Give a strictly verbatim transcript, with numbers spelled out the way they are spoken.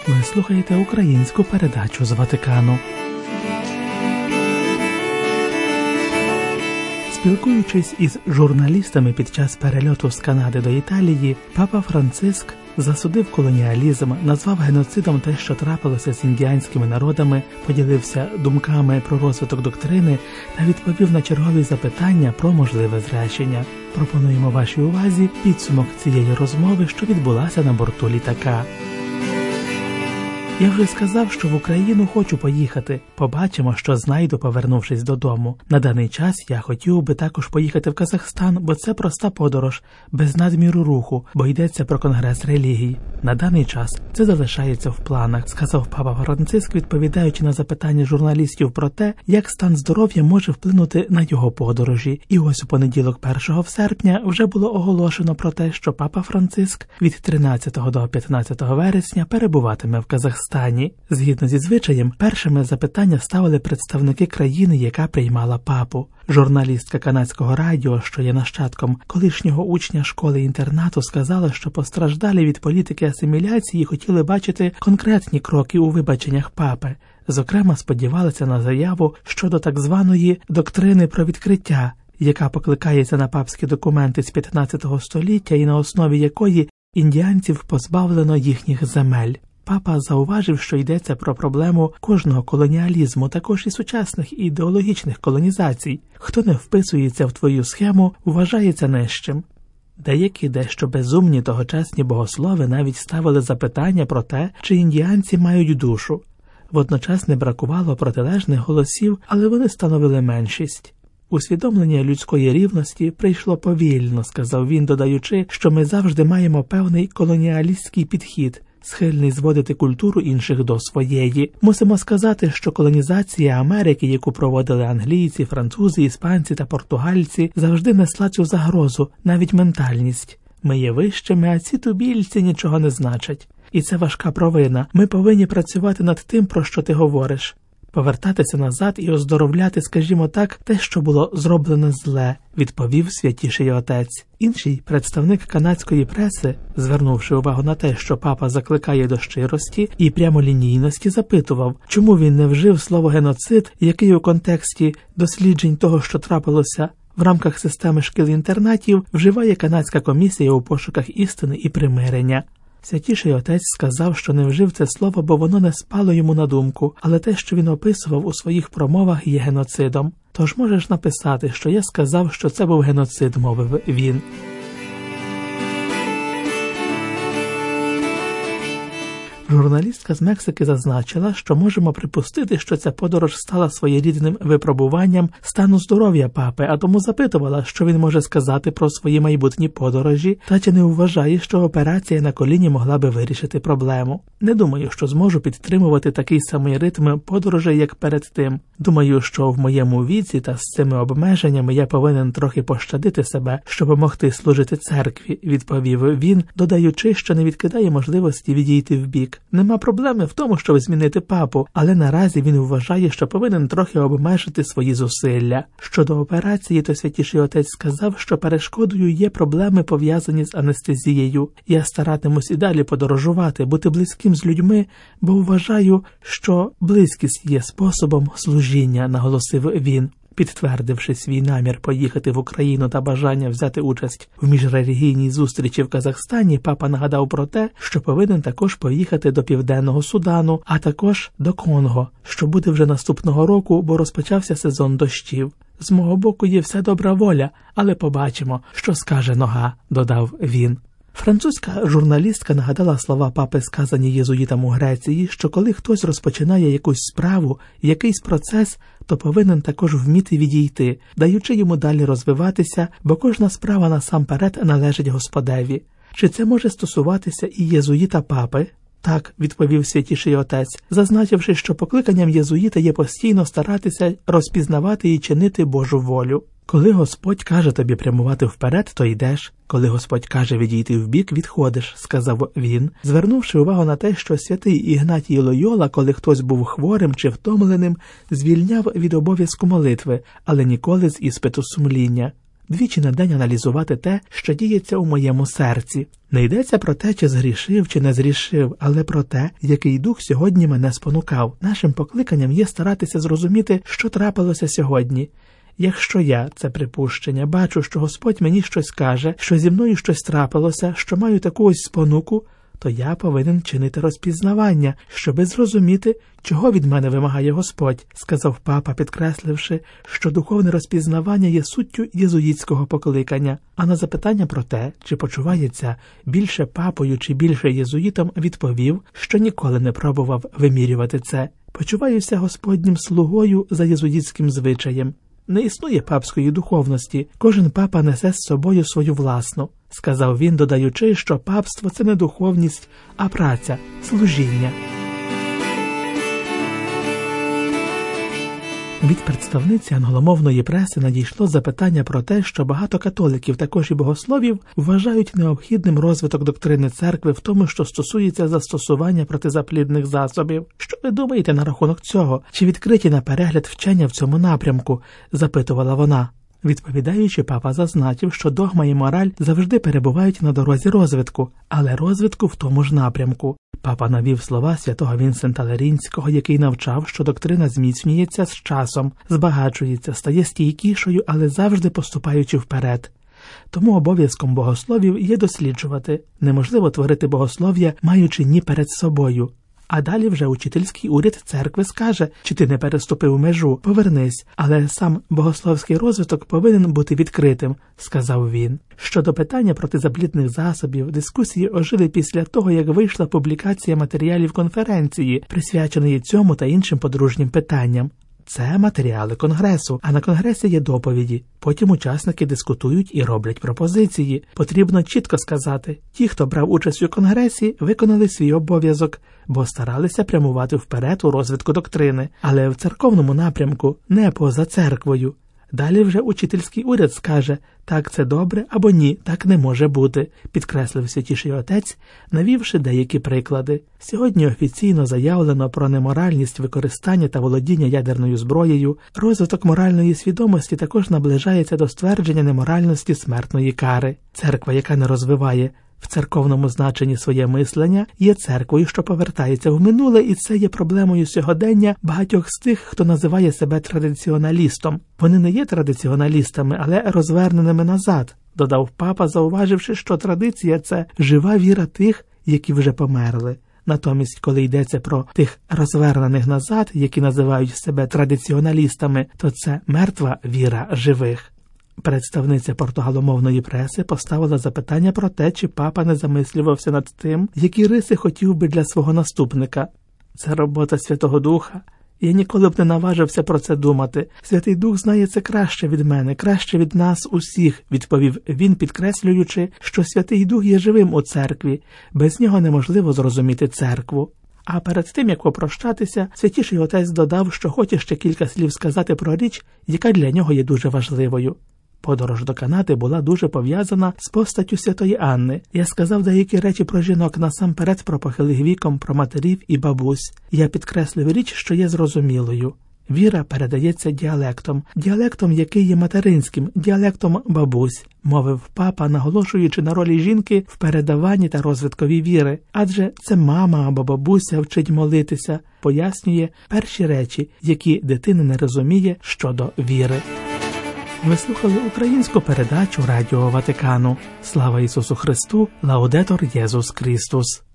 Ви слухаєте українську передачу з Ватикану. Спілкуючись із журналістами під час перельоту з Канади до Італії, папа Франциск засудив колоніалізм, назвав геноцидом те, що трапилося з індіанськими народами, поділився думками про розвиток доктрини та відповів на чергові запитання про можливе зречення. Пропонуємо вашій увазі підсумок цієї розмови, що відбулася на борту літака. Я вже сказав, що в Україну хочу поїхати. Побачимо, що знайду, повернувшись додому. На даний час я хотів би також поїхати в Казахстан, бо це проста подорож, без надміру руху, бо йдеться про конгрес релігій. На даний час це залишається в планах, сказав папа Франциск, відповідаючи на запитання журналістів про те, як стан здоров'я може вплинути на його подорожі. І ось у понеділок першого серпня вже було оголошено про те, що папа Франциск від тринадцятого до п'ятнадцятого вересня перебуватиме в Казахстані. Стані. Згідно зі звичаєм, першими запитання ставили представники країни, яка приймала папу. Журналістка канадського радіо, що є нащадком колишнього учня школи-інтернату, сказала, що постраждалі від політики асиміляції хотіли бачити конкретні кроки у вибаченнях папи. Зокрема, сподівалися на заяву щодо так званої «доктрини про відкриття», яка покликається на папські документи з п'ятнадцятого століття і на основі якої індіанців позбавлено їхніх земель. Папа зауважив, що йдеться про проблему кожного колоніалізму, також і сучасних ідеологічних колонізацій. Хто не вписується в твою схему, вважається нижчим. Деякі дещо безумні тогочасні богослови навіть ставили запитання про те, чи індіанці мають душу. Водночас не бракувало протилежних голосів, але вони становили меншість. Усвідомлення людської рівності прийшло повільно, сказав він, додаючи, що ми завжди маємо певний колоніалістський підхід, схильний зводити культуру інших до своєї. Мусимо сказати, що колонізація Америки, яку проводили англійці, французи, іспанці та португальці, завжди несла цю загрозу, навіть ментальність. Ми є вищими, а ці тубільці нічого не значать. І це важка провина. Ми повинні працювати над тим, про що ти говориш. Повертатися назад і оздоровляти, скажімо так, те, що було зроблено зле, відповів Святіший Отець. Інший представник канадської преси, звернувши увагу на те, що папа закликає до щирості і прямолінійності, запитував, чому він не вжив слово «геноцид», який у контексті досліджень того, що трапилося в рамках системи шкіл-інтернатів, вживає канадська комісія у пошуках істини і примирення. Святіший Отець сказав, що не вжив це слово, бо воно не спало йому на думку, але те, що він описував у своїх промовах, є геноцидом. Тож можеш написати, що я сказав, що це був геноцид, мовив він. Журналістка з Мексики зазначила, що можемо припустити, що ця подорож стала своєрідним випробуванням стану здоров'я папи, а тому запитувала, що він може сказати про свої майбутні подорожі, та чи не вважає, що операція на коліні могла би вирішити проблему. Не думаю, що зможу підтримувати такий самий ритм подорожей, як перед тим. Думаю, що в моєму віці та з цими обмеженнями я повинен трохи пощадити себе, щоб могти служити церкві, відповів він, додаючи, що не відкидає можливості відійти вбік. Нема проблеми в тому, щоб змінити папу, але наразі він вважає, що повинен трохи обмежити свої зусилля. Щодо операції, то Святіший Отець сказав, що перешкодою є проблеми, пов'язані з анестезією. Я старатимусь і далі подорожувати, бути близьким з людьми, бо вважаю, що близькість є способом служіння, наголосив він. Підтвердивши свій намір поїхати в Україну та бажання взяти участь в міжрелігійній зустрічі в Казахстані, папа нагадав про те, що повинен також поїхати до Південного Судану, а також до Конго, що буде вже наступного року, бо розпочався сезон дощів. З мого боку є вся добра воля, але побачимо, що скаже нога, додав він. Французька журналістка нагадала слова папи, сказані єзуїтам у Греції, що коли хтось розпочинає якусь справу, якийсь процес, то повинен також вміти відійти, даючи йому далі розвиватися, бо кожна справа насамперед належить Господеві. Чи це може стосуватися і єзуїта папи? Так, відповів Святіший Отець, зазначивши, що покликанням єзуїта є постійно старатися розпізнавати і чинити Божу волю. Коли Господь каже тобі прямувати вперед, то йдеш. Коли Господь каже відійти вбік, відходиш, сказав він, звернувши увагу на те, що святий Ігнатій Лойола, коли хтось був хворим чи втомленим, звільняв від обов'язку молитви, але ніколи з іспиту сумління. двічі на день аналізувати те, що діється у моєму серці. Не йдеться про те, чи згрішив, чи не згрішив, але про те, який дух сьогодні мене спонукав. Нашим покликанням є старатися зрозуміти, що трапилося сьогодні. Якщо я, це припущення, бачу, що Господь мені щось каже, що зі мною щось трапилося, що маю таку ось спонуку, то я повинен чинити розпізнавання, щоби зрозуміти, чого від мене вимагає Господь, сказав папа, підкресливши, що духовне розпізнавання є суттю єзуїтського покликання. А на запитання про те, чи почувається більше папою чи більше єзуїтом, відповів, що ніколи не пробував вимірювати це. Почуваюся Господнім слугою за єзуїтським звичаєм. Не існує папської духовності, кожен папа несе з собою свою власну, сказав він, додаючи, що папство – це не духовність, а праця, служіння. Від представниці англомовної преси надійшло запитання про те, що багато католиків, також і богословів, вважають необхідним розвиток доктрини церкви в тому, що стосується застосування протизаплідних засобів. Що ви думаєте на рахунок цього? Чи відкриті на перегляд вчення в цьому напрямку? Запитувала вона. Відповідаючи, папа зазначив, що догма і мораль завжди перебувають на дорозі розвитку, але розвитку в тому ж напрямку. Папа навів слова святого Вінсента Лерінського, який навчав, що доктрина зміцнюється з часом, збагачується, стає стійкішою, але завжди поступаючи вперед. Тому обов'язком богословів є досліджувати. Неможливо творити богослов'я, маючи ні перед собою. А далі вже учительський уряд церкви скаже, чи ти не переступив межу, повернись, але сам богословський розвиток повинен бути відкритим, сказав він. Щодо питання протизаплідних засобів, дискусії ожили після того, як вийшла публікація матеріалів конференції, присвяченої цьому та іншим подружнім питанням. Це матеріали Конгресу, а на Конгресі є доповіді. Потім учасники дискутують і роблять пропозиції. Потрібно чітко сказати, ті, хто брав участь у Конгресі, виконали свій обов'язок, бо старалися прямувати вперед у розвитку доктрини, але в церковному напрямку, не поза церквою. Далі вже учительський уряд скаже, так це добре або ні, так не може бути, підкреслив Святіший Отець, навівши деякі приклади. Сьогодні офіційно заявлено про неморальність використання та володіння ядерною зброєю. Розвиток моральної свідомості також наближається до ствердження неморальності смертної кари. Церква, яка не розвиває в церковному значенні своє мислення, є церквою, що повертається в минуле, і це є проблемою сьогодення багатьох з тих, хто називає себе традиціоналістом. Вони не є традиціоналістами, але розверненими назад, додав папа, зауваживши, що традиція – це жива віра тих, які вже померли. Натомість, коли йдеться про тих розвернених назад, які називають себе традиціоналістами, то це мертва віра живих. Представниця португаломовної преси поставила запитання про те, чи папа не замислювався над тим, які риси хотів би для свого наступника. Це робота Святого Духа. Я ніколи б не наважився про це думати. Святий Дух знає це краще від мене, краще від нас усіх, відповів він, підкреслюючи, що Святий Дух є живим у церкві. Без нього неможливо зрозуміти церкву. А перед тим, як попрощатися, Святіший Отець додав, що хоче ще кілька слів сказати про річ, яка для нього є дуже важливою. Подорож до Канади була дуже пов'язана з постаттю Святої Анни. Я сказав деякі речі про жінок, насамперед про похилих віком, про матерів і бабусь. Я підкреслив річ, що є зрозумілою. Віра передається діалектом, діалектом, який є материнським, діалектом бабусь, мовив папа, наголошуючи на ролі жінки в передаванні та розвиткові віри. Адже це мама або бабуся вчить молитися, пояснює перші речі, які дитина не розуміє щодо віри. Ви слухали українську передачу Радіо Ватикану. Слава Ісусу Христу! Лаудетор Єсус Христос!